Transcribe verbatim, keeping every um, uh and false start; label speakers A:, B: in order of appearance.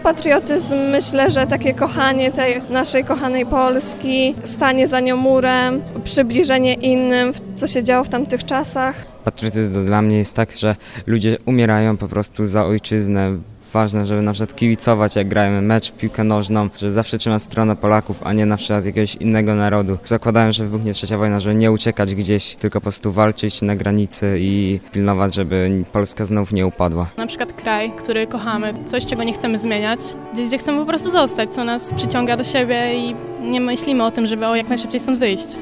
A: Patriotyzm, myślę, że takie kochanie tej naszej kochanej Polski, stanie za nią murem, przybliżenie innym, co się działo w tamtych czasach.
B: Patriotyzm to dla mnie jest tak, że ludzie umierają po prostu za ojczyznę. Ważne, żeby na przykład kibicować, jak gramy mecz w piłkę nożną, że zawsze trzyma stronę Polaków, a nie na przykład jakiegoś innego narodu. Zakładają, że wybuchnie trzecia wojna, żeby nie uciekać gdzieś, tylko po prostu walczyć na granicy i pilnować, żeby Polska znów nie upadła.
C: Na przykład kraj, który kochamy, coś, czego nie chcemy zmieniać, gdzieś, gdzie chcemy po prostu zostać, co nas przyciąga do siebie i nie myślimy o tym, żeby o jak najszybciej stąd wyjść.